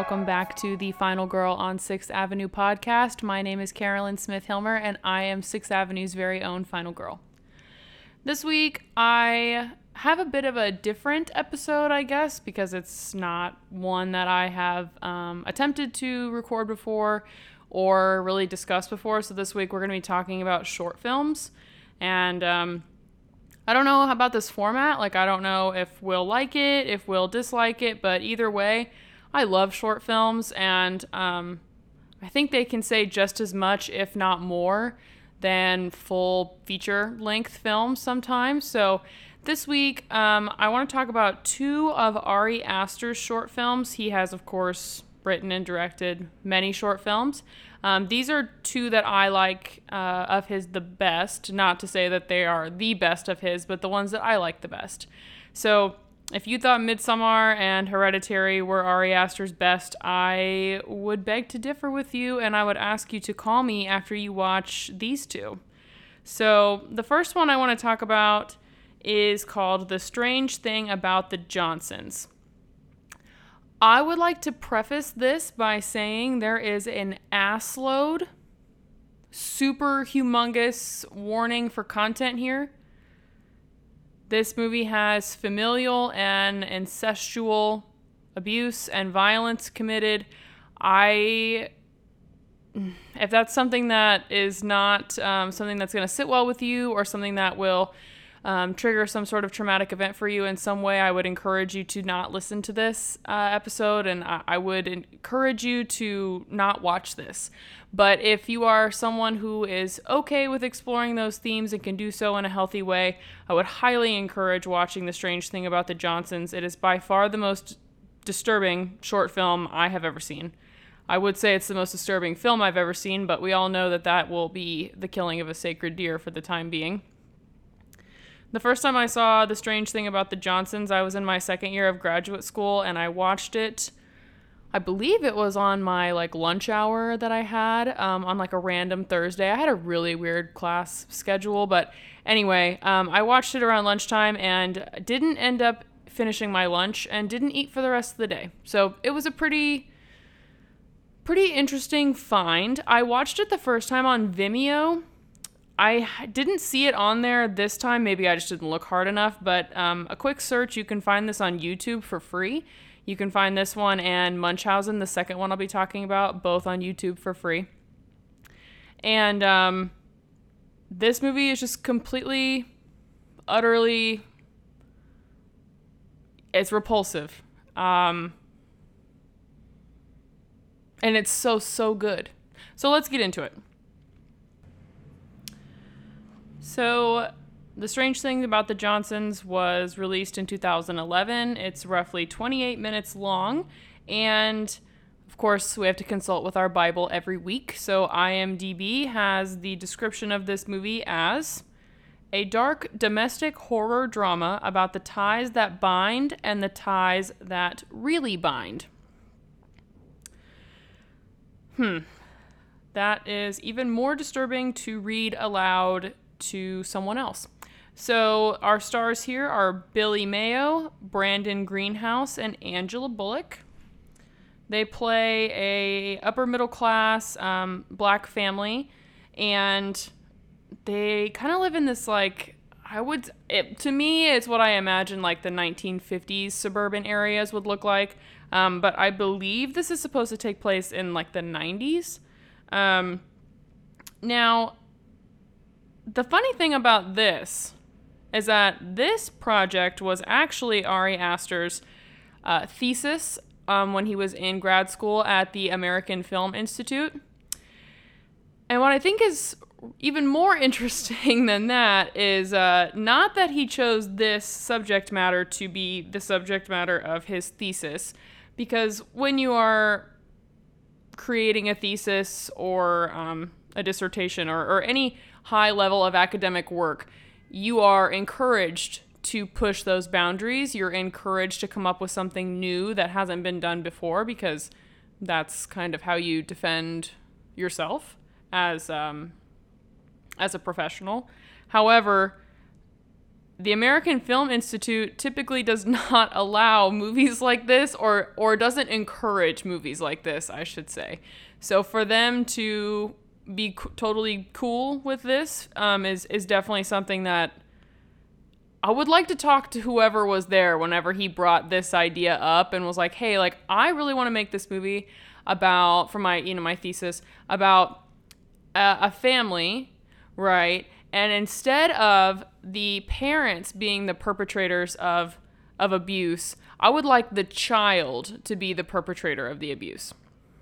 welcome back to the Final Girl on 6th Avenue podcast. My name is Carolyn Smith-Hilmer, and I am 6th Avenue's very own Final Girl. This week, I have a bit of a different episode, I guess, because it's not one that I have attempted to record before or really discussed before. So this week, we're going to be talking about short films, and I don't know about this format. I don't know if we'll like it, if we'll dislike it, but either way, I love short films, and I think they can say just as much, if not more, than full feature-length films sometimes. So this week, I want to talk about two of Ari Aster's short films. He has, of course, written and directed many short films. These are two that I like of his the best. Not to say that they are the best of his, but the ones that I like the best. So if you thought Midsommar and Hereditary were Ari Aster's best, I would beg to differ with you, and I would ask you to call me after you watch these two. So the first one I want to talk about is called The Strange Thing About the Johnsons. I would like to preface this by saying there is an assload, super humongous warning for content here. This movie has familial and incestual abuse and violence committed. If that's something that is not something that's going to sit well with you, or something that will trigger some sort of traumatic event for you in some way, I would encourage you to not listen to this episode, and I would encourage you to not watch this. But if you are someone who is okay with exploring those themes and can do so in a healthy way, I would highly encourage watching The Strange Thing About the Johnsons. It is by far the most disturbing short film I have ever seen. I would say it's the most disturbing film I've ever seen, but we all know that that will be the killing of a sacred deer for the time being. The first time I saw The Strange Thing About the Johnsons, I was in my second year of graduate school, and I watched it, I believe it was on my lunch hour that I had on a random Thursday. I had a really weird class schedule, but anyway, I watched it around lunchtime and didn't end up finishing my lunch and didn't eat for the rest of the day. So it was a pretty interesting find. I watched it the first time on Vimeo. I didn't see it on there this time. Maybe I just didn't look hard enough, but a quick search, you can find this on YouTube for free. You can find this one and Munchausen, the second one I'll be talking about, both on YouTube for free. And this movie is just completely, utterly, it's repulsive. And it's so good. So let's get into it. So, The Strange Thing About the Johnsons was released in 2011. It's roughly 28 minutes long, and of course, we have to consult with our Bible every week. So, IMDb has the description of this movie as a dark domestic horror drama about the ties that bind and the ties that really bind. That is even more disturbing to read aloud to someone else. So our stars here are Billy Mayo, Brandon Greenhouse, and Angela Bullock. They play a upper middle class black family, and they kind of live in this to me it's what I imagine the 1950s suburban areas would look like. But I believe this is supposed to take place in the 90s. Now, the funny thing about this is that this project was actually Ari Aster's thesis when he was in grad school at the American Film Institute. And what I think is even more interesting than that is not that he chose this subject matter to be the subject matter of his thesis, because when you are creating a thesis or a dissertation or any high level of academic work, you are encouraged to push those boundaries. You're encouraged to come up with something new that hasn't been done before, because that's kind of how you defend yourself as a professional. However, the American Film Institute typically does not allow movies like this, or doesn't encourage movies like this, I should say. So for them to be totally cool with this is definitely something that I would like to talk to whoever was there whenever he brought this idea up and was like, hey, like, I really want to make this movie about, for my, my thesis, about a family, right? And instead of the parents being the perpetrators of abuse, I would like the child to be the perpetrator of the abuse.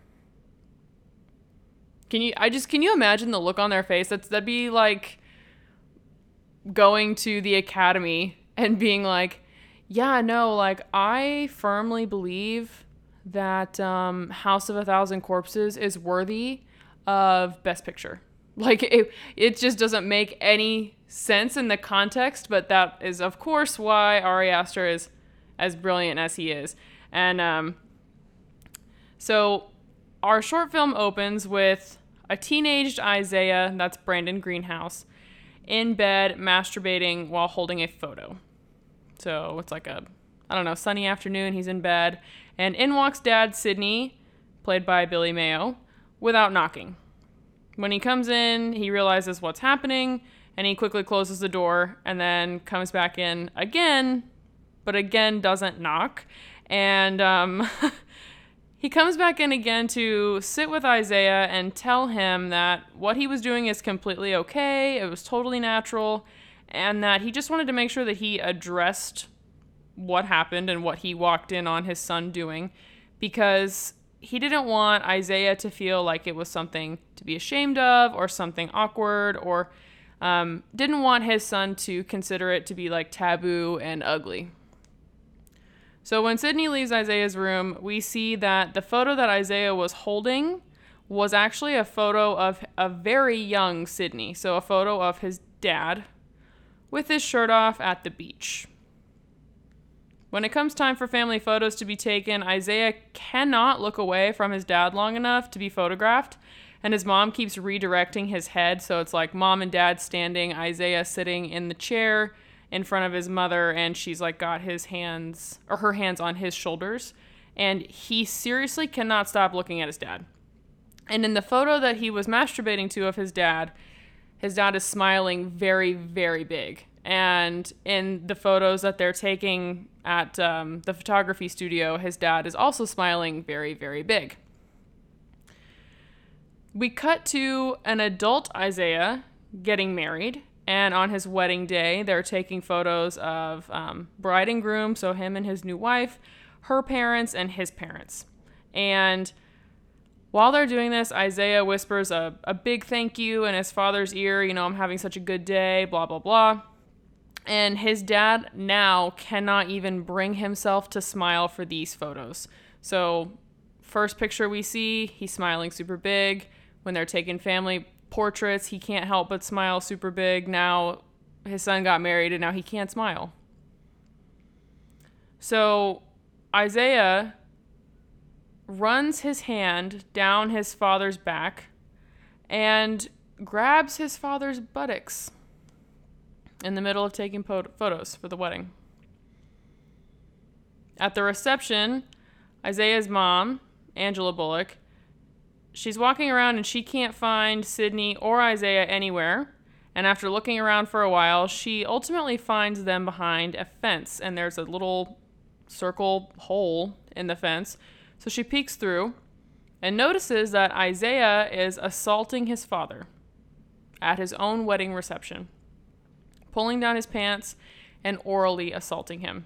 Can you imagine the look on their face? That'd be like going to the academy and being like, yeah, no, like, I firmly believe that House of a Thousand Corpses is worthy of Best Picture. Like, it just doesn't make any sense in the context, but that is, of course, why Ari Aster is as brilliant as he is. And so our short film opens with a teenaged Isaiah, that's Brandon Greenhouse, in bed masturbating while holding a photo. So it's like a, sunny afternoon. He's in bed, and in walks Dad, Sidney, played by Billy Mayo, without knocking. When he comes in, he realizes what's happening, and he quickly closes the door and then comes back in again, but again doesn't knock. And he comes back in again to sit with Isaiah and tell him that what he was doing is completely okay, it was totally natural, and that he just wanted to make sure that he addressed what happened and what he walked in on his son doing, because he didn't want Isaiah to feel like it was something to be ashamed of or something awkward, or didn't want his son to consider it to be like taboo and ugly. So when Sidney leaves Isaiah's room, we see that the photo that Isaiah was holding was actually a photo of a very young Sidney. So a photo of his dad with his shirt off at the beach. When it comes time for family photos to be taken, Isaiah cannot look away from his dad long enough to be photographed, and his mom keeps redirecting his head, so it's like mom and dad standing, Isaiah sitting in the chair in front of his mother, and she's like got his hands, or her hands on his shoulders, and he seriously cannot stop looking at his dad. And in the photo that he was masturbating to of his dad is smiling very, very big. And in the photos that they're taking at the photography studio, his dad is also smiling very, very big. We cut to an adult Isaiah getting married, and on his wedding day, they're taking photos of bride and groom, so him and his new wife, her parents, and his parents. And while they're doing this, Isaiah whispers a big thank you in his father's ear, I'm having such a good day, blah, blah, blah. And his dad now cannot even bring himself to smile for these photos. So first picture we see, he's smiling super big. When they're taking family portraits, he can't help but smile super big. Now his son got married and now he can't smile. So Isaiah runs his hand down his father's back and grabs his father's buttocks in the middle of taking photos for the wedding. At the reception, Isaiah's mom, Angela Bullock, she's walking around and she can't find Sidney or Isaiah anywhere. And after looking around for a while, she ultimately finds them behind a fence. And there's a little circle hole in the fence. So she peeks through and notices that Isaiah is assaulting his father at his own wedding reception, pulling down his pants and orally assaulting him.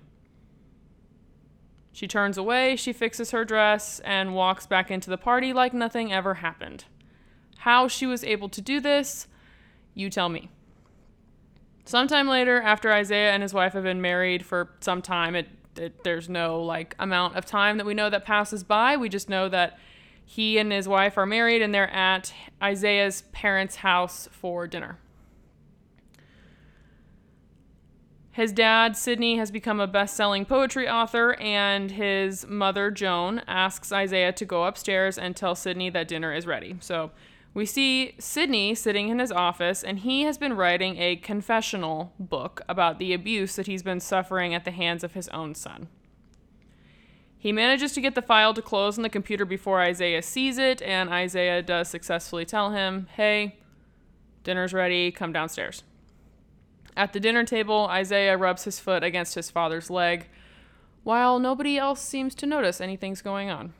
She turns away, she fixes her dress, and walks back into the party like nothing ever happened. How she was able to do this, you tell me. Sometime later, after Isaiah and his wife have been married for some time, there's no amount of time that we know that passes by. We just know that he and his wife are married and they're at Isaiah's parents' house for dinner. His dad, Sidney, has become a best-selling poetry author, and his mother, Joan, asks Isaiah to go upstairs and tell Sidney that dinner is ready. So We see Sidney sitting in his office, and he has been writing a confessional book about the abuse that he's been suffering at the hands of his own son. He manages to get the file to close on the computer before Isaiah sees it, and Isaiah does successfully tell him, "Hey, dinner's ready, come downstairs." At the dinner table, Isaiah rubs his foot against his father's leg, while nobody else seems to notice anything's going on.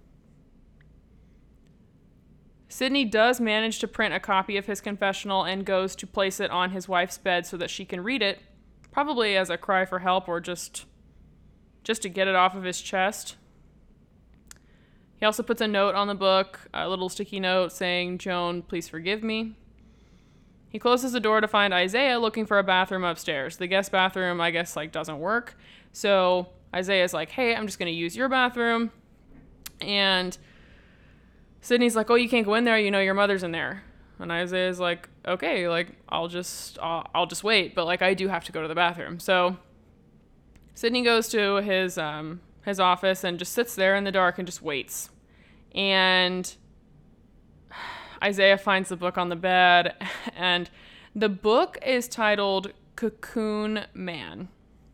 Sidney does manage to print a copy of his confessional and goes to place it on his wife's bed so that she can read it, probably as a cry for help or just to get it off of his chest. He also puts a note on the book, a little sticky note saying, "Joan, please forgive me." He closes the door to find Isaiah looking for a bathroom upstairs. The guest bathroom, I guess, doesn't work. So Isaiah's like, "Hey, I'm just going to use your bathroom." And Sidney's like, "Oh, you can't go in there. You know your mother's in there." And Isaiah's like, "Okay, I'll just wait. But I do have to go to the bathroom." So Sidney goes to his office and just sits there in the dark and just waits. And Isaiah finds the book on the bed, and the book is titled Cocoon Man.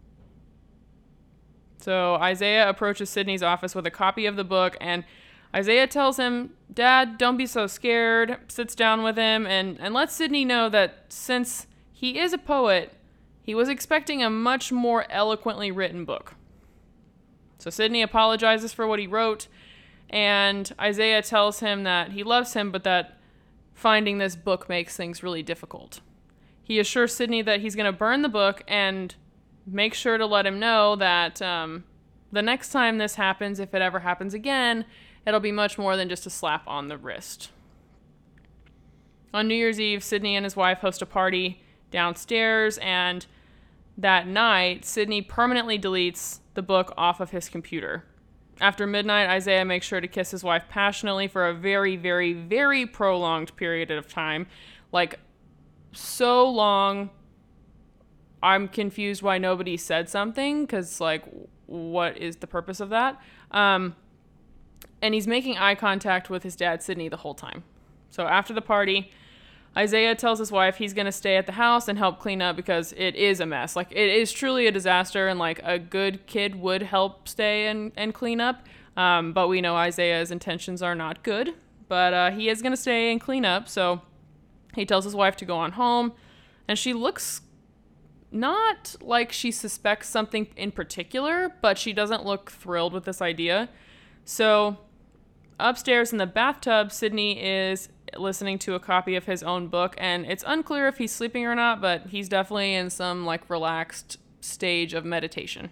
So Isaiah approaches Sidney's office with a copy of the book, and Isaiah tells him, "Dad, don't be so scared," sits down with him, and lets Sidney know that since he is a poet, he was expecting a much more eloquently written book. So Sidney apologizes for what he wrote, and Isaiah tells him that he loves him, but that finding this book makes things really difficult. He assures Sidney that he's going to burn the book and make sure to let him know that the next time this happens, if it ever happens again, it'll be much more than just a slap on the wrist. On New Year's Eve, Sidney and his wife host a party downstairs, and that night, Sidney permanently deletes the book off of his computer. After midnight, Isaiah makes sure to kiss his wife passionately for a very, very, very prolonged period of time. So long, I'm confused why nobody said something, because, what is the purpose of that? And he's making eye contact with his dad, Sidney, the whole time. So after the party, Isaiah tells his wife he's going to stay at the house and help clean up because it is a mess. It is truly a disaster, and a good kid would help stay and clean up. But we know Isaiah's intentions are not good. But he is going to stay and clean up. So he tells his wife to go on home. And she looks not like she suspects something in particular, but she doesn't look thrilled with this idea. So upstairs in the bathtub, Sidney is listening to a copy of his own book, and it's unclear if he's sleeping or not, but he's definitely in some relaxed stage of meditation.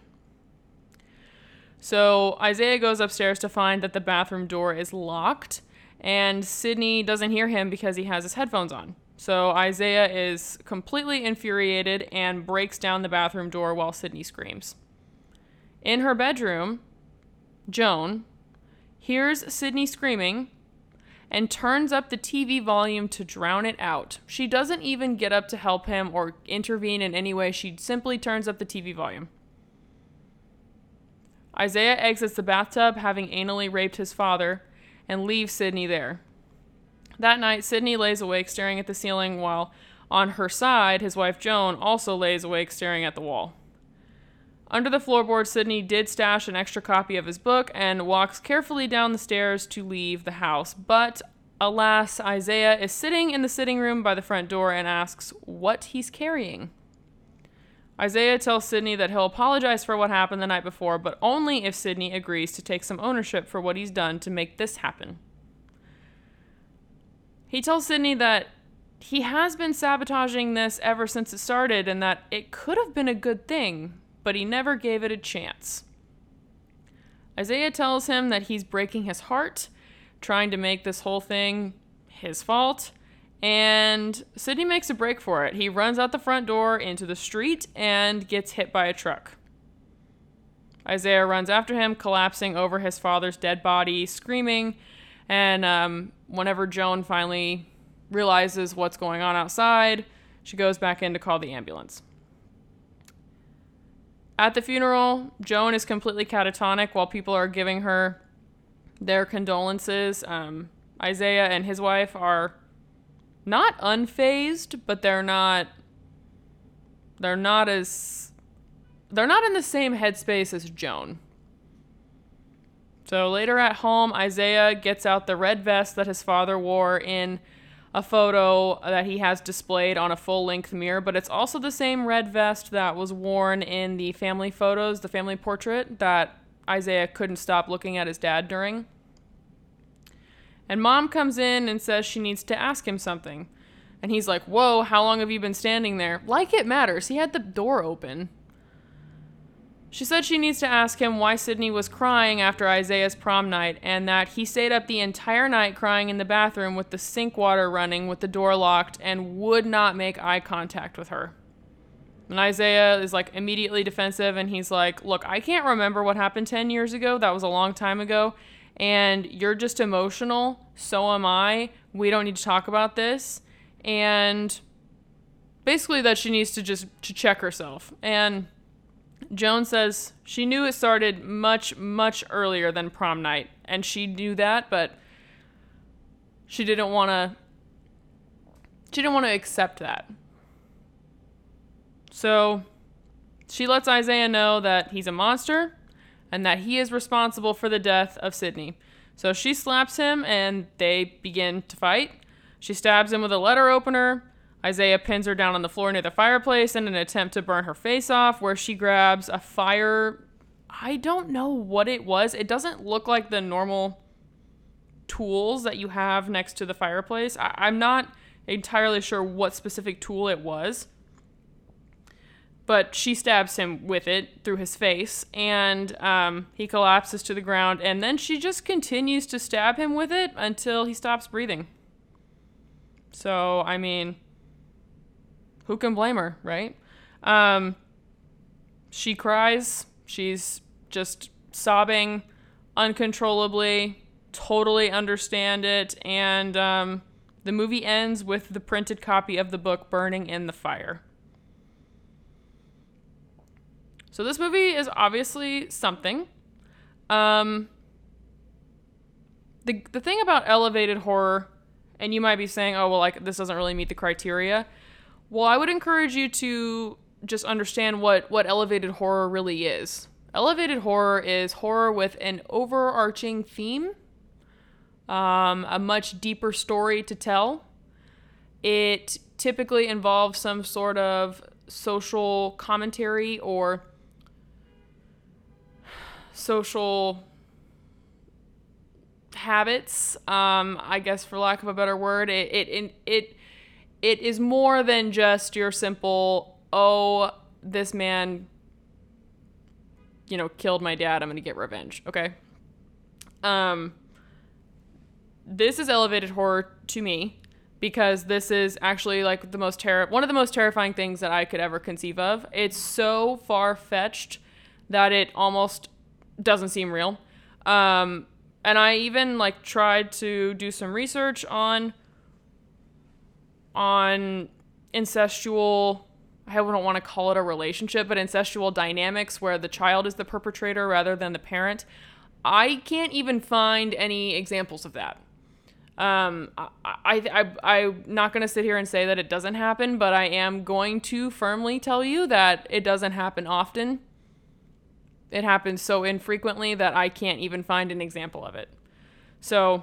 So Isaiah goes upstairs to find that the bathroom door is locked, and Sidney doesn't hear him because he has his headphones on. So Isaiah is completely infuriated and breaks down the bathroom door while Sidney screams. In her bedroom, Joan hears Sidney screaming and turns up the TV volume to drown it out. She doesn't even get up to help him or intervene in any way. She simply turns up the TV volume. Isaiah exits the bathtub, having anally raped his father, and leaves Sidney there. That night, Sidney lays awake staring at the ceiling, while on her side, his wife Joan also lays awake staring at the wall. Under the floorboard, Sidney did stash an extra copy of his book and walks carefully down the stairs to leave the house. But, alas, Isaiah is sitting in the sitting room by the front door and asks what he's carrying. Isaiah tells Sidney that he'll apologize for what happened the night before, but only if Sidney agrees to take some ownership for what he's done to make this happen. He tells Sidney that he has been sabotaging this ever since it started and that it could have been a good thing, but he never gave it a chance. Isaiah tells him that he's breaking his heart, trying to make this whole thing his fault, and Sidney makes a break for it. He runs out the front door into the street and gets hit by a truck. Isaiah runs after him, collapsing over his father's dead body, screaming, and whenever Joan finally realizes what's going on outside, she goes back in to call the ambulance. At the funeral, Joan is completely catatonic while people are giving her their condolences. Isaiah and his wife are not unfazed, but they're not in the same headspace as Joan. So later at home, Isaiah gets out the red vest that his father wore in a photo that he has displayed on a full-length mirror, but it's also the same red vest that was worn in the family photos, the family portrait that Isaiah couldn't stop looking at his dad during. And Mom comes in and says she needs to ask him something. And he's like, whoa, how long have you been standing there? Like it matters. He had the door open. She said she needs to ask him why Sydney was crying after Isaiah's prom night, and that he stayed up the entire night crying in the bathroom with the sink water running with the door locked and would not make eye contact with her. And Isaiah is like immediately defensive, and he's like, look, I can't remember what happened 10 years ago. That was a long time ago. And you're just emotional. So am I. We don't need to talk about this. And basically that she needs to check herself. And Joan says she knew it started much, much earlier than prom night. And she knew that, but she didn't want to accept that. So she lets Isaiah know that he's a monster and that he is responsible for the death of Sydney. So she slaps him and they begin to fight. She stabs him with a letter opener. Isaiah pins her down on the floor near the fireplace in an attempt to burn her face off, where she grabs a fire. I don't know what it was. It doesn't look like the normal tools that you have next to the fireplace. I'm not entirely sure what specific tool it was. But she stabs him with it through his face, and he collapses to the ground, and then she just continues to stab him with it until he stops breathing. So, I mean, who can blame her, right? She cries. She's just sobbing uncontrollably, totally understand it, and the movie ends with the printed copy of the book burning in the fire. So this movie is obviously something. The thing about elevated horror, and you might be saying, oh, well, like, this doesn't really meet the criteria. Well, I would encourage you to just understand what elevated horror really is. Elevated horror is horror with an overarching theme, a much deeper story to tell. It typically involves some sort of social commentary or social habits, I guess, for lack of a better word. It is more than just your simple, oh, this man, killed my dad, I'm gonna get revenge. Okay. This is elevated horror to me because this is actually like one of the most terrifying things that I could ever conceive of. It's so far-fetched that it almost doesn't seem real. And I even tried to do some research on incestual, I don't want to call it a relationship, but incestual dynamics where the child is the perpetrator rather than the parent. I can't even find any examples of that. I'm not going to sit here and say that it doesn't happen, but I am going to firmly tell you that it doesn't happen often. It happens so infrequently that I can't even find an example of it. So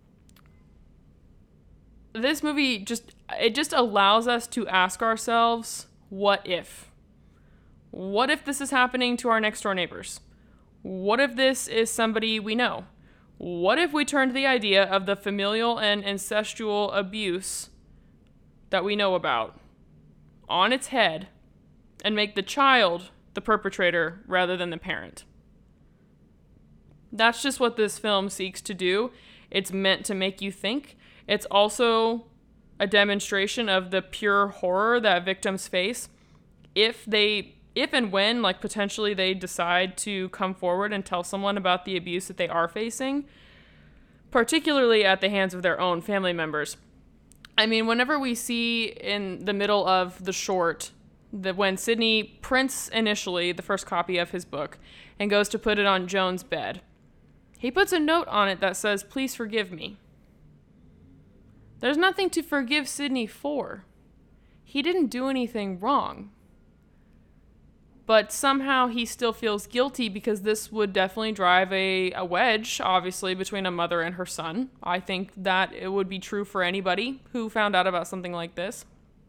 this movie just allows us to ask ourselves, what if? What if this is happening to our next door neighbors? What if this is somebody we know? What if we turned the idea of the familial and incestual abuse that we know about on its head and make the child the perpetrator rather than the parent? That's just what this film seeks to do. It's meant to make you think. It's also a demonstration of the pure horror that victims face if and when potentially they decide to come forward and tell someone about the abuse that they are facing, particularly at the hands of their own family members. I mean, whenever we see in the middle of the short that when Sidney prints initially the first copy of his book and goes to put it on Joan's bed, he puts a note on it that says, "Please forgive me." There's nothing to forgive Sidney for. He didn't do anything wrong. But somehow he still feels guilty because this would definitely drive a wedge, obviously, between a mother and her son. I think that it would be true for anybody who found out about something like this.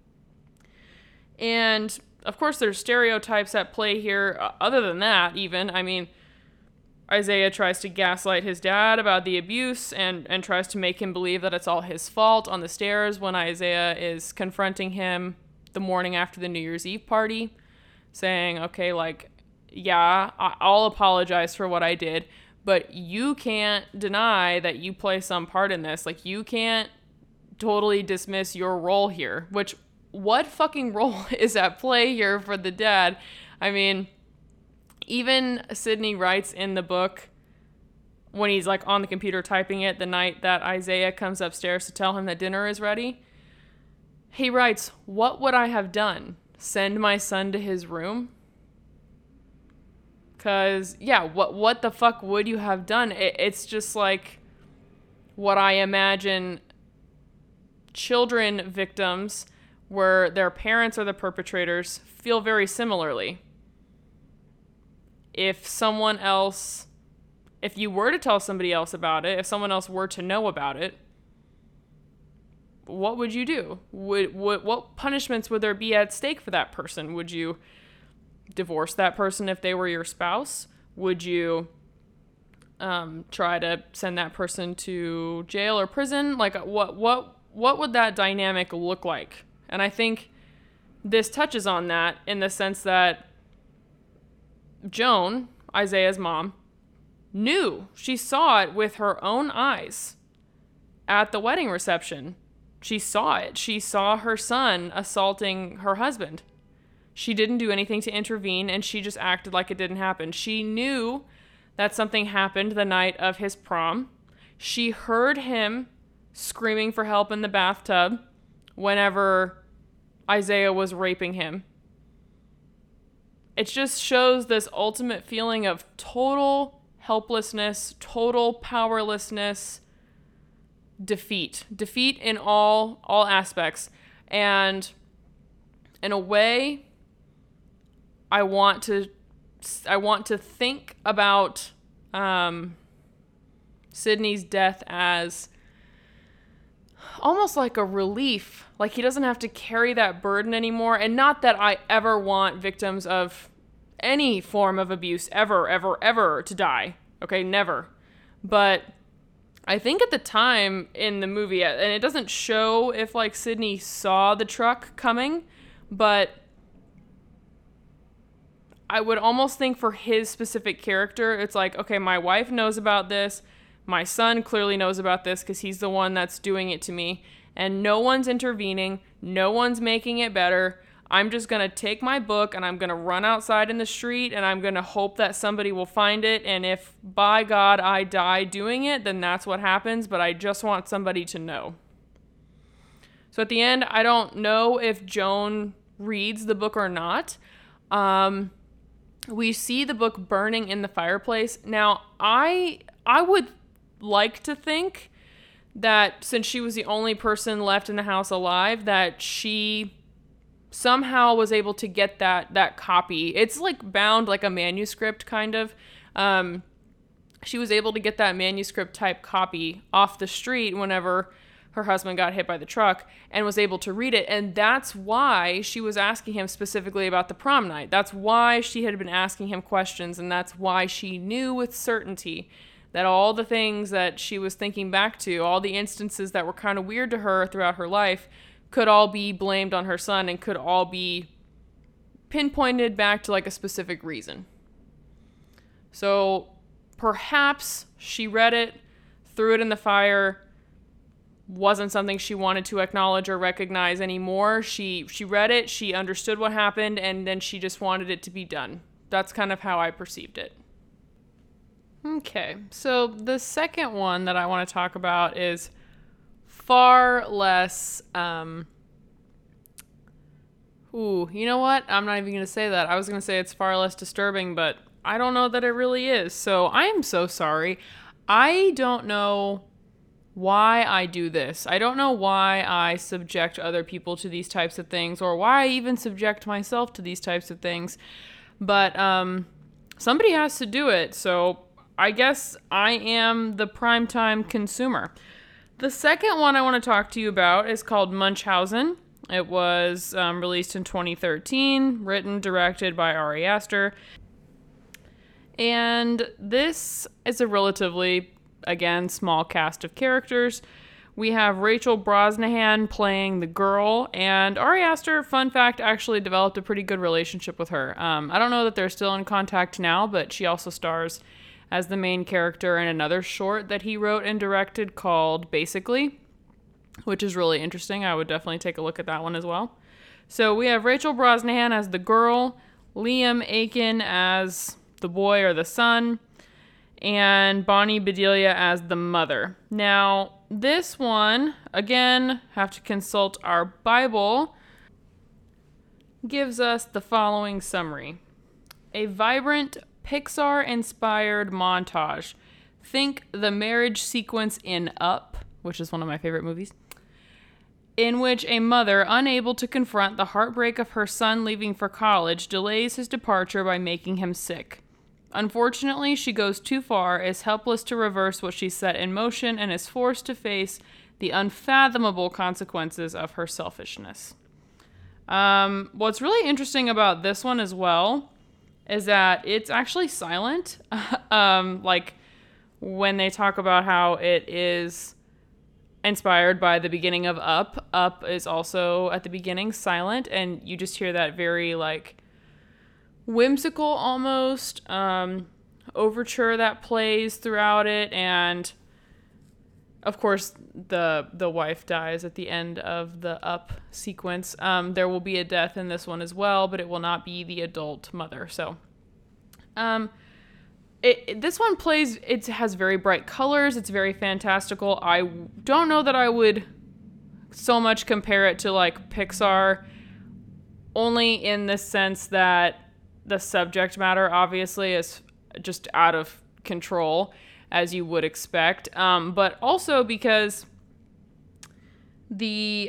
And, of course, there's stereotypes at play here. Other than that, even, I mean, Isaiah tries to gaslight his dad about the abuse and tries to make him believe that it's all his fault on the stairs when Isaiah is confronting him the morning after the New Year's Eve party, saying, okay, like, yeah, I'll apologize for what I did, but you can't deny that you play some part in this. Like, you can't totally dismiss your role here, which, what fucking role is at play here for the dad? I mean, even Sidney writes in the book when he's like on the computer typing it the night that Isaiah comes upstairs to tell him that dinner is ready. He writes, "What would I have done? Send my son to his room?" Because, yeah, what the fuck would you have done? It's just like what I imagine children victims where their parents are the perpetrators feel very similarly. If you were to tell somebody else about it, if someone else were to know about it, what would you do? What punishments would there be at stake for that person? Would you divorce that person if they were your spouse? Would you try to send that person to jail or prison? Like, what would that dynamic look like? And I think this touches on that in the sense that Joan, Isaiah's mom, knew. She saw it with her own eyes at the wedding reception. She saw it. She saw her son assaulting her husband. She didn't do anything to intervene, and she just acted like it didn't happen. She knew that something happened the night of his prom. She heard him screaming for help in the bathtub whenever Isaiah was raping him. It just shows this ultimate feeling of total helplessness, total powerlessness, defeat in all aspects. And in a way, I want to think about Sidney's death as almost like a relief. Like, he doesn't have to carry that burden anymore. And not that I ever want victims of any form of abuse ever to die. Okay, never. But I think at the time in the movie, and it doesn't show if like Sidney saw the truck coming, but I would almost think for his specific character, it's like, okay, my wife knows about this. My son clearly knows about this because he's the one that's doing it to me. And no one's intervening. No one's making it better. I'm just going to take my book and I'm going to run outside in the street and I'm going to hope that somebody will find it. And if by God I die doing it, then that's what happens. But I just want somebody to know. So at the end, I don't know if Joan reads the book or not. We see the book burning in the fireplace. Now, I would like to think that since she was the only person left in the house alive, that she somehow was able to get that copy. It's like bound like a manuscript kind of. She was able to get that manuscript type copy off the street whenever her husband got hit by the truck and was able to read it. And that's why she was asking him specifically about the prom night. That's why she had been asking him questions. And that's why she knew with certainty that all the things that she was thinking back to, all the instances that were kind of weird to her throughout her life, could all be blamed on her son and could all be pinpointed back to like a specific reason. So perhaps she read it, threw it in the fire, wasn't something she wanted to acknowledge or recognize anymore. She read it, she understood what happened, and then she just wanted it to be done. That's kind of how I perceived it. Okay, so the second one that I want to talk about is far less, you know what? I'm not even going to say that. I was going to say it's far less disturbing, but I don't know that it really is. So I am so sorry. I don't know why I do this. I don't know why I subject other people to these types of things, or why I even subject myself to these types of things. But somebody has to do it, so I guess I am the primetime consumer. The second one I want to talk to you about is called Munchausen. It was released in 2013, written, directed by Ari Aster. And this is a relatively, again, small cast of characters. We have Rachel Brosnahan playing the girl, and Ari Aster, fun fact, actually developed a pretty good relationship with her. I don't know that they're still in contact now, but she also stars as the main character in another short that he wrote and directed called Basically, which is really interesting. I would definitely take a look at that one as well. So we have Rachel Brosnahan as the girl, Liam Aiken as the boy or the son, and Bonnie Bedelia as the mother. Now, this one, again, have to consult our Bible, gives us the following summary. A vibrant, Pixar-inspired montage. Think the marriage sequence in Up, which is one of my favorite movies, in which a mother, unable to confront the heartbreak of her son leaving for college, delays his departure by making him sick. Unfortunately, she goes too far, is helpless to reverse what she set in motion, and is forced to face the unfathomable consequences of her selfishness. What's really interesting about this one as well is that it's actually silent. Like when they talk about how it is inspired by the beginning of Up. Up is also at the beginning silent, and you just hear that very like whimsical almost overture that plays throughout it. And of course the wife dies at the end of the Up sequence. There will be a death in this one as well, but it will not be the adult mother. So this one plays, it has very bright colors, it's very fantastical. I don't know that I would so much compare it to like Pixar, only in the sense that the subject matter obviously is just out of control, as you would expect. But also because the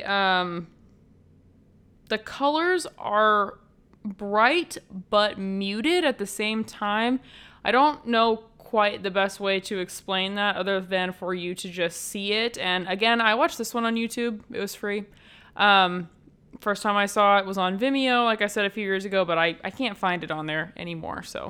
colors are bright but muted at the same time. I don't know quite the best way to explain that other than for you to just see it. And again, I watched this one on YouTube. It was free. First time I saw it was on Vimeo, like I said a few years ago, but I can't find it on there anymore. So,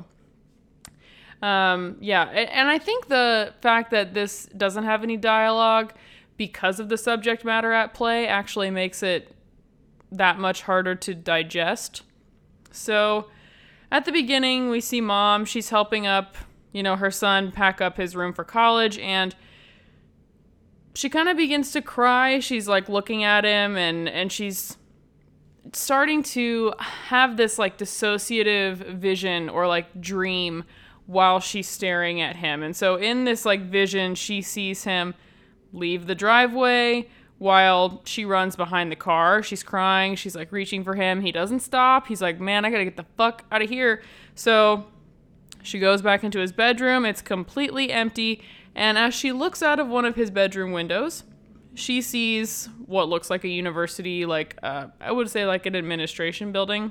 yeah. And I think the fact that this doesn't have any dialogue because of the subject matter at play actually makes it that much harder to digest. So, at the beginning, we see Mom. She's helping up, her son pack up his room for college, and she kind of begins to cry. She's like looking at him, and she's starting to have this like dissociative vision or like dream while she's staring at him. And so in this like vision, she sees him leave the driveway while she runs behind the car. She's crying. She's like reaching for him. He doesn't stop. He's like, man, I gotta get the fuck out of here. So she goes back into his bedroom. It's completely empty. And as she looks out of one of his bedroom windows, she sees what looks like a university, like I would say like an administration building.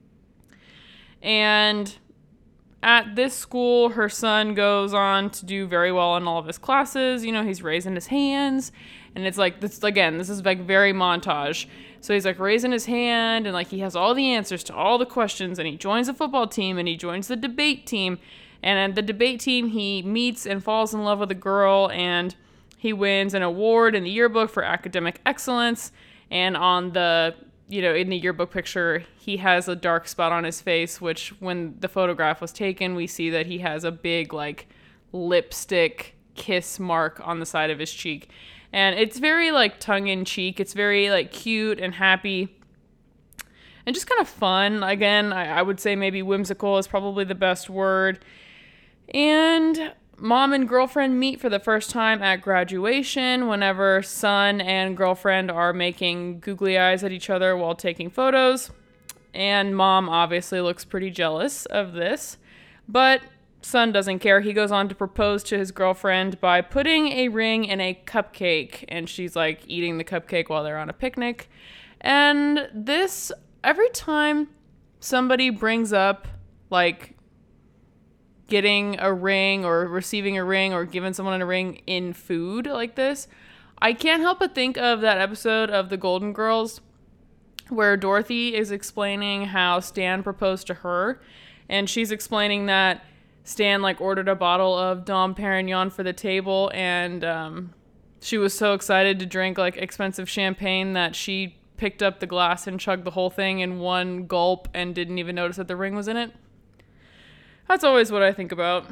And at this school, her son goes on to do very well in all of his classes. He's raising his hands. And it's like, this is like very montage. So he's like raising his hand and like he has all the answers to all the questions. And he joins the football team and he joins the debate team. And at the debate team, he meets and falls in love with a girl, and he wins an award in the yearbook for academic excellence. And on the, in the yearbook picture, he has a dark spot on his face, which when the photograph was taken, we see that he has a big like lipstick kiss mark on the side of his cheek. And it's very like tongue in cheek. It's very like cute and happy and just kind of fun. Again, I would say maybe whimsical is probably the best word. And Mom and girlfriend meet for the first time at graduation whenever son and girlfriend are making googly eyes at each other while taking photos. And Mom obviously looks pretty jealous of this. But son doesn't care. He goes on to propose to his girlfriend by putting a ring in a cupcake, and she's like eating the cupcake while they're on a picnic. And this, every time somebody brings up like getting a ring or receiving a ring or giving someone a ring in food like this, I can't help but think of that episode of The Golden Girls where Dorothy is explaining how Stan proposed to her, and she's explaining that Stan like ordered a bottle of Dom Perignon for the table, and she was so excited to drink like expensive champagne that she picked up the glass and chugged the whole thing in one gulp and didn't even notice that the ring was in it. That's always what I think about.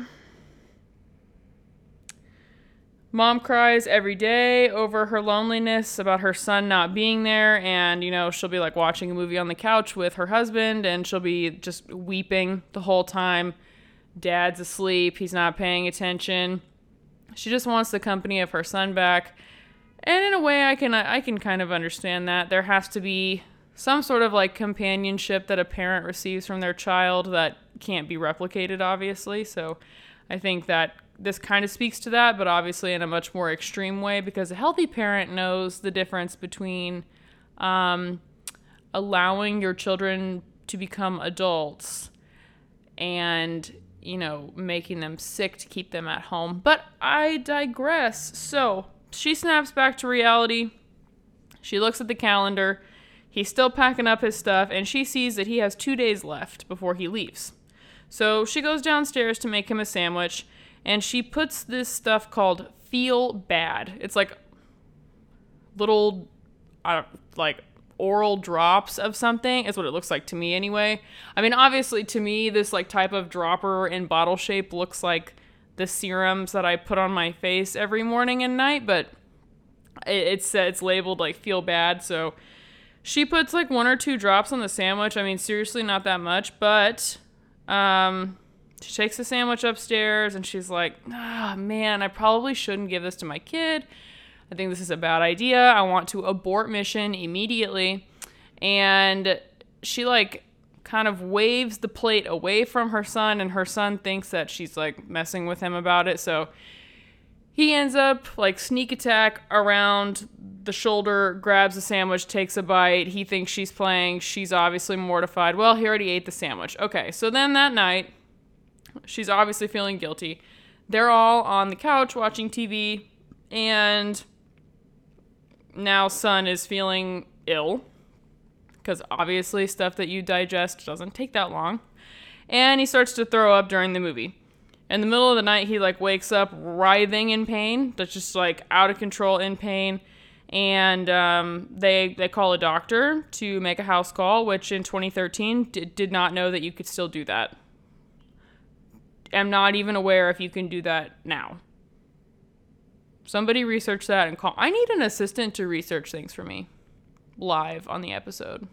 Mom cries every day over her loneliness, about her son not being there, and, she'll be like watching a movie on the couch with her husband, and she'll be just weeping the whole time. Dad's asleep, he's not paying attention. She just wants the company of her son back. And in a way, I can kind of understand that. There has to be some sort of like companionship that a parent receives from their child that can't be replicated, obviously. So I think that this kind of speaks to that, but obviously in a much more extreme way, because a healthy parent knows the difference between allowing your children to become adults and, making them sick to keep them at home. But I digress. So she snaps back to reality. She looks at the calendar. He's still packing up his stuff, and she sees that he has 2 days left before he leaves. So she goes downstairs to make him a sandwich, and she puts this stuff called Feel Bad. It's like little, oral drops of something. Is what it looks like to me anyway. I mean, obviously to me, this like type of dropper in bottle shape looks like the serums that I put on my face every morning and night, but it's labeled like Feel Bad. So she puts like 1 or 2 drops on the sandwich. I mean, seriously, not that much, but she takes the sandwich upstairs and she's like, man, I probably shouldn't give this to my kid. I think this is a bad idea. I want to abort mission immediately. And she like kind of waves the plate away from her son, and her son thinks that she's like messing with him about it. So he ends up like sneak attack around the shoulder, grabs the sandwich, takes a bite. He thinks she's playing. She's obviously mortified. Well, he already ate the sandwich. Okay, so then that night, she's obviously feeling guilty. They're all on the couch watching TV, and now son is feeling ill, because obviously stuff that you digest doesn't take that long. And he starts to throw up during the movie. In the middle of the night, he like wakes up writhing in pain. That's just like out of control in pain. And they call a doctor to make a house call, which in 2013 did not know that you could still do that. I'm not even aware if you can do that now. Somebody research that and call. I need an assistant to research things for me live on the episode.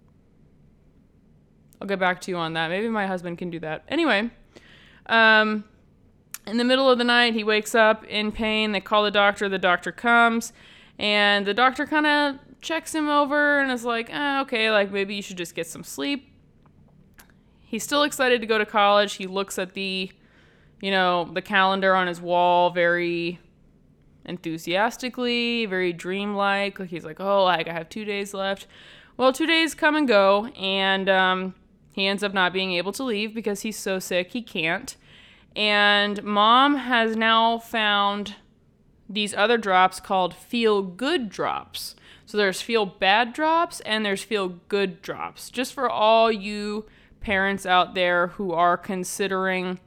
I'll get back to you on that. Maybe my husband can do that. Anyway, in the middle of the night, he wakes up in pain. They call the doctor. The doctor comes, and the doctor kind of checks him over and is like, okay, like maybe you should just get some sleep. He's still excited to go to college. He looks at the calendar on his wall very enthusiastically, very dreamlike. Like he's like, oh, like I have 2 days left. Well, 2 days come and go, and he ends up not being able to leave because he's so sick he can't. And mom has now found these other drops called Feel Good drops. So there's Feel Bad drops and there's Feel Good drops. Just for all you parents out there who are considering,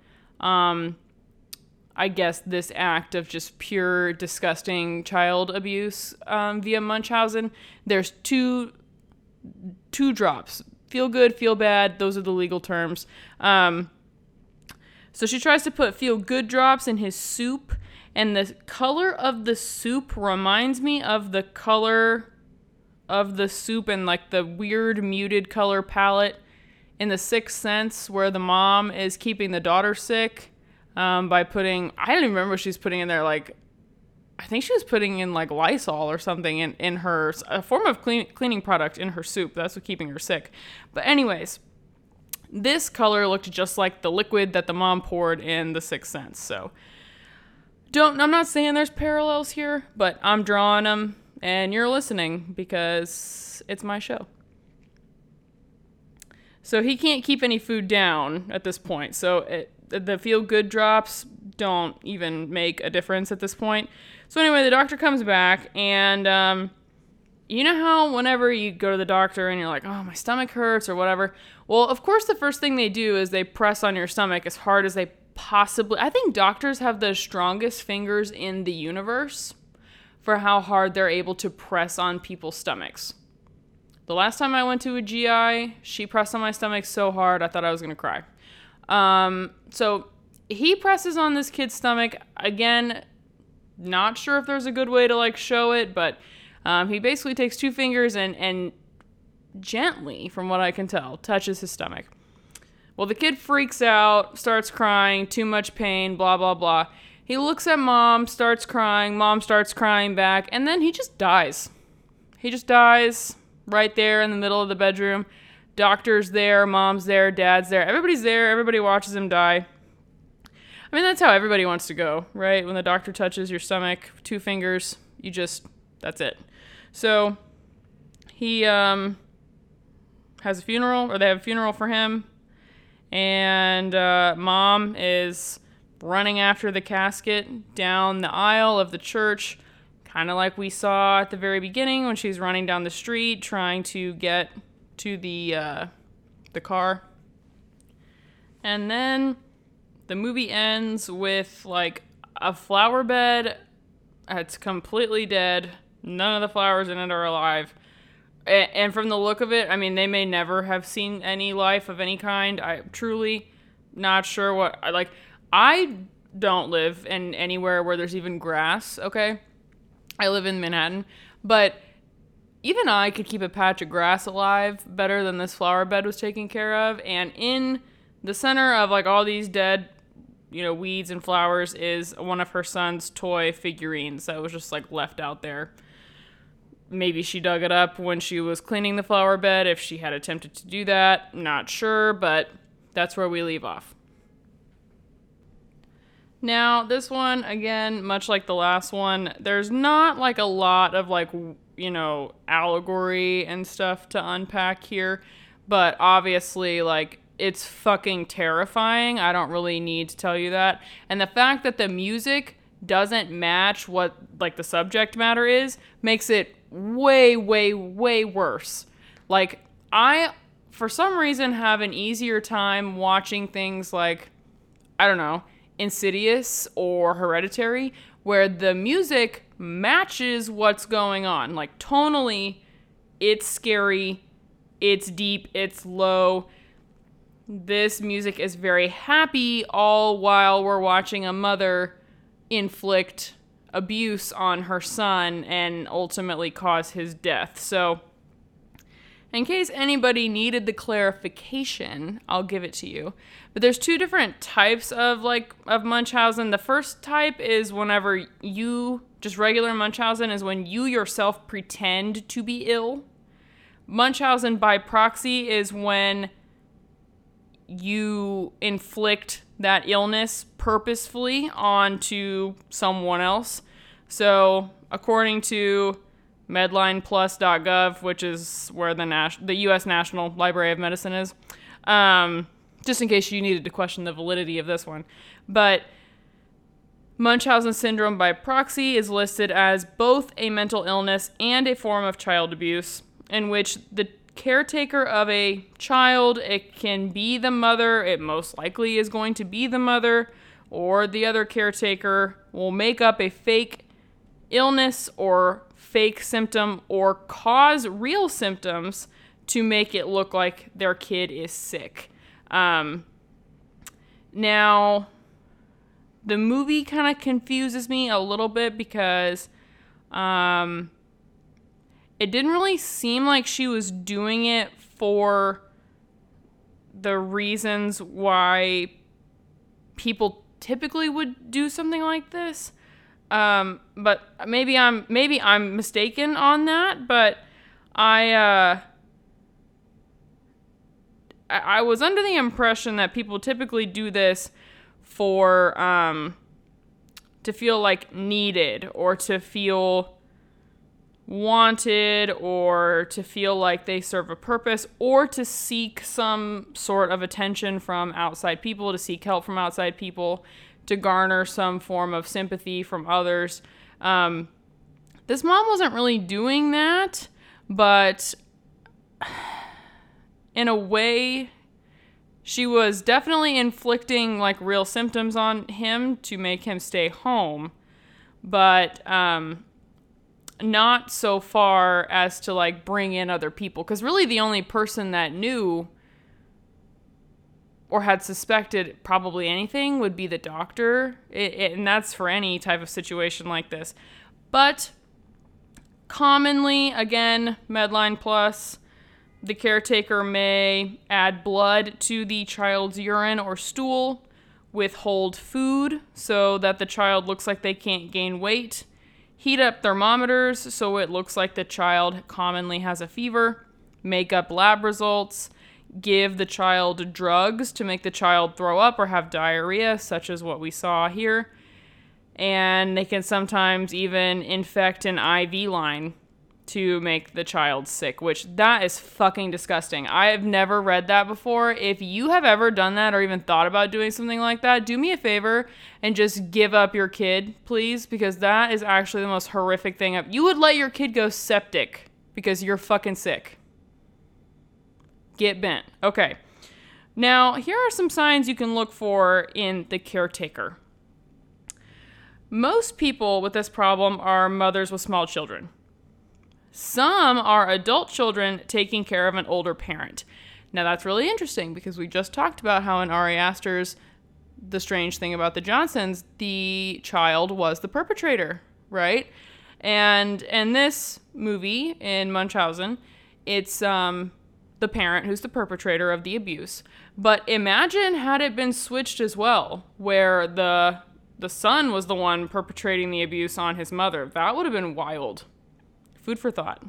I guess, this act of just pure, disgusting child abuse via Munchausen, there's two drops. Feel Good, Feel Bad, those are the legal terms. So she tries to put Feel Good drops in his soup, and the color of the soup reminds me of the color of the soup and like the weird muted color palette in The Sixth Sense, where the mom is keeping the daughter sick by putting, I don't even remember what she's putting in there, like, I think she was putting in like Lysol or something in her, a form of cleaning product in her soup. That's what keeping her sick. But anyways, This color looked just like the liquid that the mom poured in The Sixth Sense. So I'm not saying there's parallels here, but I'm drawing them and you're listening because it's my show. So he can't keep any food down at this point. So the feel good drops don't even make a difference at this point. So anyway, the doctor comes back and, you know how whenever you go to the doctor and you're like, oh, my stomach hurts or whatever. Well, of course, the first thing they do is they press on your stomach as hard as they possibly. I think doctors have the strongest fingers in the universe for how hard they're able to press on people's stomachs. The last time I went to a GI, she pressed on my stomach so hard I thought I was going to cry. So he presses on this kid's stomach. Again, not sure if there's a good way to like show it, but he basically takes two fingers and gently, from what I can tell, touches his stomach. Well, the kid freaks out, starts crying, too much pain, blah, blah, blah. He looks at mom starts crying back, and then he just dies. He just dies right there in the middle of the bedroom. Doctor's there, mom's there, dad's there, everybody's there, everybody watches him die. I mean, that's how everybody wants to go, right? When the doctor touches your stomach, two fingers, that's it. So he has a funeral, or they have a funeral for him, and mom is running after the casket down the aisle of the church, kind of like we saw at the very beginning when she's running down the street trying to get to the car. And then the movie ends with like a flower bed. It's completely dead. None of the flowers in it are alive. And from the look of it, I mean, they may never have seen any life of any kind. I'm truly not sure what... I don't live in anywhere where there's even grass, okay? I live in Manhattan. But even I could keep a patch of grass alive better than this flower bed was taken care of. And in the center of, like, all these dead, weeds and flowers is one of her son's toy figurines that was just, like, left out there. Maybe she dug it up when she was cleaning the flower bed, if she had attempted to do that. Not sure, but that's where we leave off. Now, this one, again, much like the last one, there's not, like, a lot of, like, allegory and stuff to unpack here. But obviously, like, it's fucking terrifying. I don't really need to tell you that. And the fact that the music doesn't match what, like, the subject matter is makes it way, way, way worse. Like, I, for some reason, have an easier time watching things like, I don't know, Insidious or Hereditary, where the music matches what's going on. Like, tonally, it's scary, it's deep, it's low. This music is very happy, all while we're watching a mother inflict abuse on her son and ultimately cause his death. So, in case anybody needed the clarification, I'll give it to you. But there's two different types of Munchausen. The first type is whenever just regular Munchausen is when you yourself pretend to be ill. Munchausen by proxy is when you inflict that illness purposefully onto someone else. So, according to medlineplus.gov, which is where the U.S. National Library of Medicine is, just in case you needed to question the validity of this one. But Munchausen syndrome by proxy is listed as both a mental illness and a form of child abuse, in which the caretaker of a child, it can be the mother, it most likely is going to be the mother, or the other caretaker will make up a fake illness or fake symptom or cause real symptoms to make it look like their kid is sick. Now, the movie kind of confuses me a little bit because it didn't really seem like she was doing it for the reasons why people typically would do something like this. But maybe I'm mistaken on that, but I I was under the impression that people typically do this for to feel like needed, or to feel wanted, or to feel like they serve a purpose, or to seek some sort of attention from outside people, to seek help from outside people, to garner some form of sympathy from others. This mom wasn't really doing that, but in a way, she was definitely inflicting like real symptoms on him to make him stay home, but not so far as to like bring in other people. Because really the only person that knew or had suspected probably anything would be the doctor. And that's for any type of situation like this. But commonly, again, Medline Plus, the caretaker may add blood to the child's urine or stool, withhold food so that the child looks like they can't gain weight, heat up thermometers so it looks like the child commonly has a fever, make up lab results, give the child drugs to make the child throw up or have diarrhea, such as what we saw here, and they can sometimes even infect an IV line to make the child sick, which that is fucking disgusting. I have never read that before. If you have ever done that or even thought about doing something like that, do me a favor and just give up your kid, please, because that is actually the most horrific thing. You would let your kid go septic because you're fucking sick. Get bent. Okay. Now, here are some signs you can look for in the caretaker. Most people with this problem are mothers with small children. Some are adult children taking care of an older parent. Now that's really interesting because we just talked about how in Ari Aster's The Strange Thing About the Johnsons, the child was the perpetrator, right? And in this movie, in Munchausen, it's the parent who's the perpetrator of the abuse. But imagine had it been switched as well, where the son was the one perpetrating the abuse on his mother. That would have been wild. Food for thought.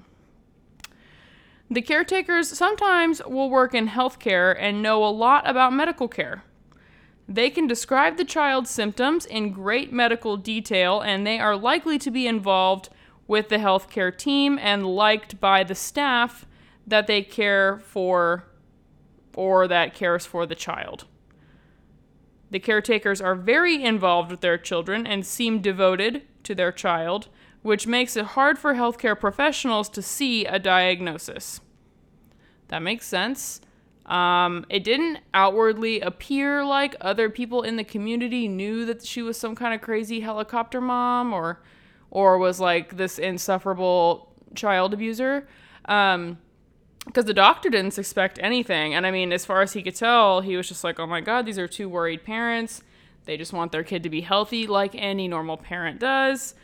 The caretakers sometimes will work in healthcare and know a lot about medical care. They can describe the child's symptoms in great medical detail, and they are likely to be involved with the healthcare team and liked by the staff that they care for or that cares for the child. The caretakers are very involved with their children and seem devoted to their child, which makes it hard for healthcare professionals to see a diagnosis. That makes sense. It didn't outwardly appear like other people in the community knew that she was some kind of crazy helicopter mom or was like this insufferable child abuser. Because the doctor didn't suspect anything. And I mean, as far as he could tell, he was just like, oh my God, these are two worried parents. They just want their kid to be healthy like any normal parent does.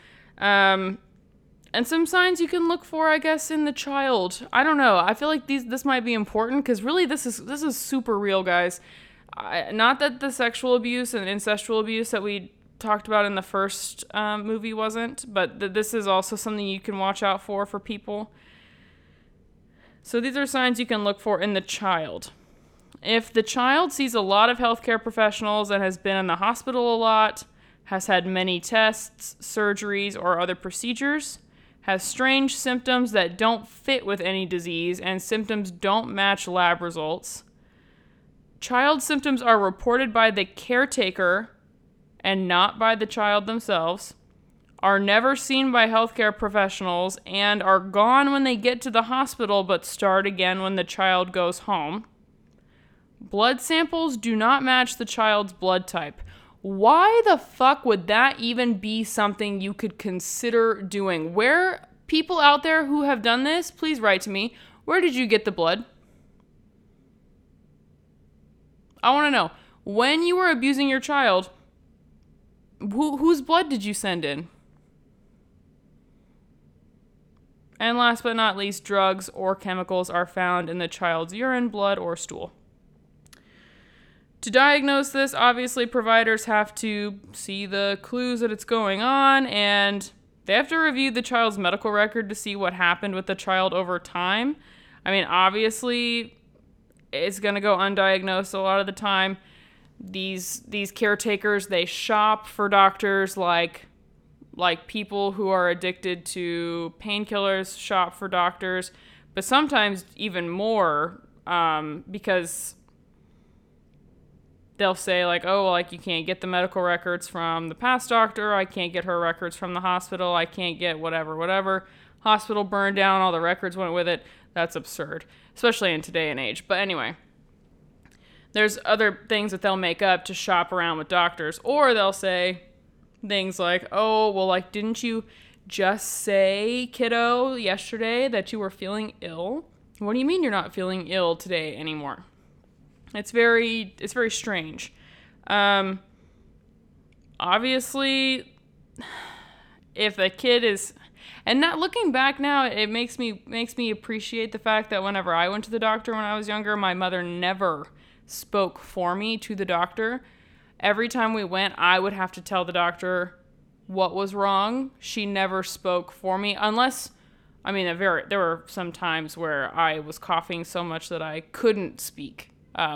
And some signs you can look for, I guess, in the child. I don't know. I feel like this might be important because really this is super real, guys. Not that the sexual abuse and incestual abuse that we talked about in the first movie wasn't, but this is also something you can watch out for people. So these are signs you can look for in the child. If the child sees a lot of healthcare professionals and has been in the hospital a lot, has had many tests, surgeries, or other procedures, has strange symptoms that don't fit with any disease, and symptoms don't match lab results. Child symptoms are reported by the caretaker and not by the child themselves, are never seen by healthcare professionals, and are gone when they get to the hospital but start again when the child goes home. Blood samples do not match the child's blood type. Why the fuck would that even be something you could consider doing? Where, people out there who have done this, please write to me. Where did you get the blood? I want to know. When you were abusing your child, whose blood did you send in? And last but not least, drugs or chemicals are found in the child's urine, blood, or stool. To diagnose this, obviously providers have to see the clues that it's going on, and they have to review the child's medical record to see what happened with the child over time. I mean, obviously, it's going to go undiagnosed a lot of the time. These caretakers, they shop for doctors like people who are addicted to painkillers shop for doctors, but sometimes even more, because they'll say like, oh, like you can't get the medical records from the past doctor. I can't get her records from the hospital. I can't get whatever. Hospital burned down. All the records went with it. That's absurd, especially in today and age. But anyway, there's other things that they'll make up to shop around with doctors, or they'll say things like, oh, well, like, didn't you just say, kiddo, yesterday that you were feeling ill? What do you mean you're not feeling ill today anymore? It's very strange. Obviously, if the kid is, and not looking back now, it makes me appreciate the fact that whenever I went to the doctor when I was younger, my mother never spoke for me to the doctor. Every time we went, I would have to tell the doctor what was wrong. She never spoke for me, unless, I mean, there were some times where I was coughing so much that I couldn't speak.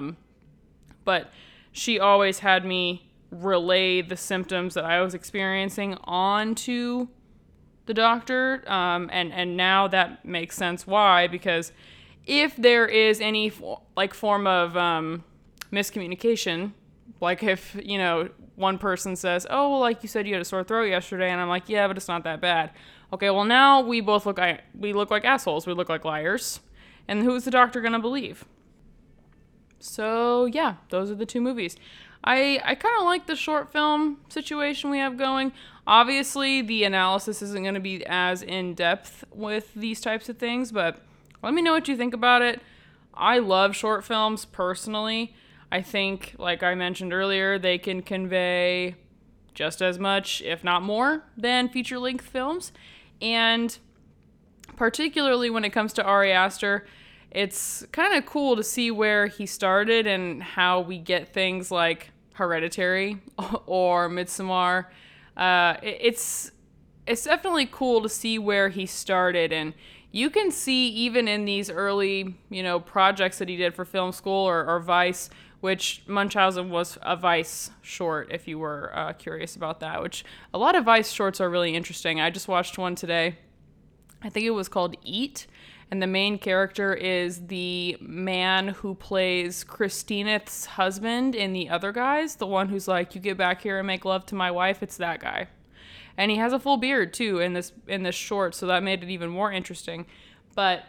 But she always had me relay the symptoms that I was experiencing onto the doctor. And now that makes sense why, because if there is any form of miscommunication, like if, one person says, oh, well, like you said you had a sore throat yesterday, and I'm like, yeah, but it's not that bad. Okay, well, now we both look like assholes. We look like liars. And who's the doctor going to believe? So, yeah, those are the two movies. I kind of like the short film situation we have going. Obviously, the analysis isn't going to be as in-depth with these types of things, but let me know what you think about it. I love short films personally. I think, like I mentioned earlier, they can convey just as much, if not more, than feature-length films. And particularly when it comes to Ari Aster, it's kind of cool to see where he started and how we get things like Hereditary or Midsommar. It's definitely cool to see where he started, and you can see even in these early, projects that he did for film school or Vice, which Munchausen was a Vice short, if you were curious about that, which a lot of Vice shorts are really interesting. I just watched one today. I think it was called Eat, and the main character is the man who plays Christina's husband in The Other Guys, the one who's like, you get back here and make love to my wife. It's that guy. And he has a full beard, too, in this short, so that made it even more interesting. But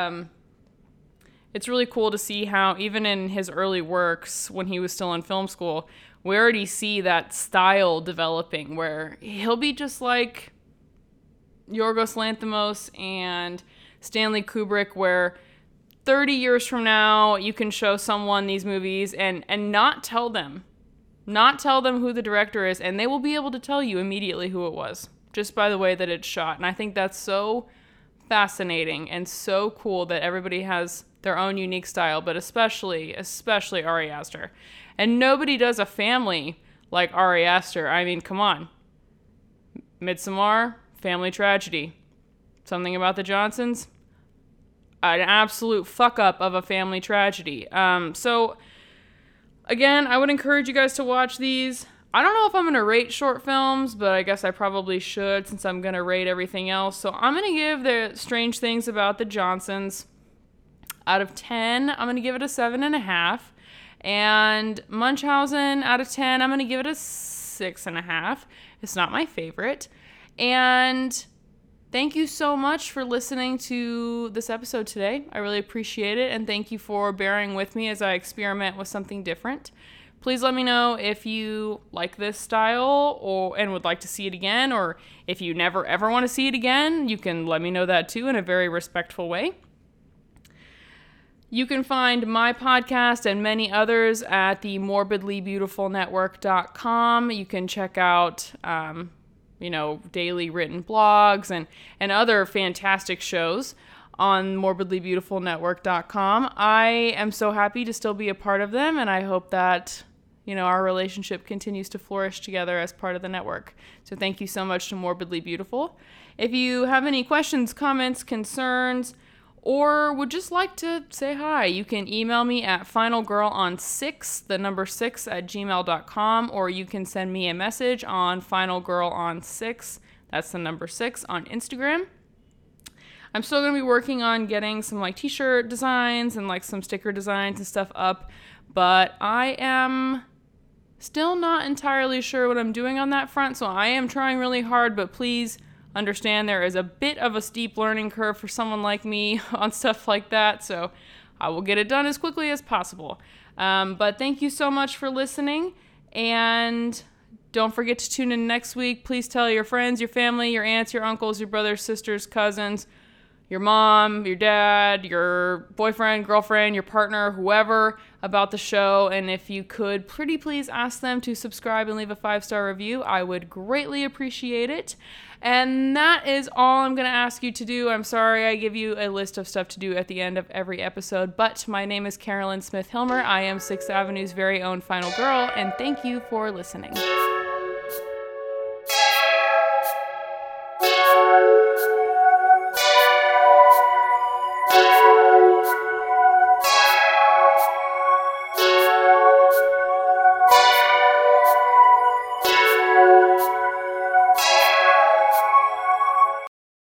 it's really cool to see how, even in his early works, when he was still in film school, we already see that style developing, where he'll be just like Yorgos Lanthimos and Stanley Kubrick, where 30 years from now, you can show someone these movies and not tell them who the director is, and they will be able to tell you immediately who it was, just by the way that it's shot. And I think that's so fascinating and so cool that everybody has their own unique style, but especially Ari Aster. And nobody does a family like Ari Aster. I mean, come on. Midsommar, family tragedy. Something About the Johnsons, an absolute fuck up of a family tragedy. So again, I would encourage you guys to watch these. I don't know if I'm going to rate short films, but I guess I probably should, since I'm going to rate everything else. So I'm going to give The Strange Things About the Johnsons, out of 10, I'm going to give it a 7.5. And Munchausen, out of 10, I'm going to give it a 6.5. It's not my favorite. And thank you so much for listening to this episode today. I really appreciate it, and thank you for bearing with me as I experiment with something different. Please let me know if you like this style and would like to see it again, or if you never ever want to see it again, you can let me know that too in a very respectful way. You can find my podcast and many others at the morbidlybeautifulnetwork.com. You can check out daily written blogs and other fantastic shows on morbidlybeautifulnetwork.com. I am so happy to still be a part of them, and I hope that, our relationship continues to flourish together as part of the network. So thank you so much to Morbidly Beautiful. If you have any questions, comments, concerns, or would just like to say hi, you can email me at finalgirlon6, the number 6 at gmail.com, or you can send me a message on finalgirlon6, that's the number 6, on Instagram. I'm still going to be working on getting some like t-shirt designs and like some sticker designs and stuff up, but I am still not entirely sure what I'm doing on that front, so I am trying really hard, but please understand there is a bit of a steep learning curve for someone like me on stuff like that, so I will get it done as quickly as possible. But thank you so much for listening, and don't forget to tune in next week. Please tell your friends, your family, your aunts, your uncles, your brothers, sisters, cousins, your mom, your dad, your boyfriend, girlfriend, your partner, whoever, about the show. And if you could, pretty please ask them to subscribe and leave a 5-star review. I would greatly appreciate it. And that is all I'm going to ask you to do. I'm sorry I give you a list of stuff to do at the end of every episode, but my name is Carolyn Smith Hilmer. I am 6th Avenue's very own final girl, and thank you for listening.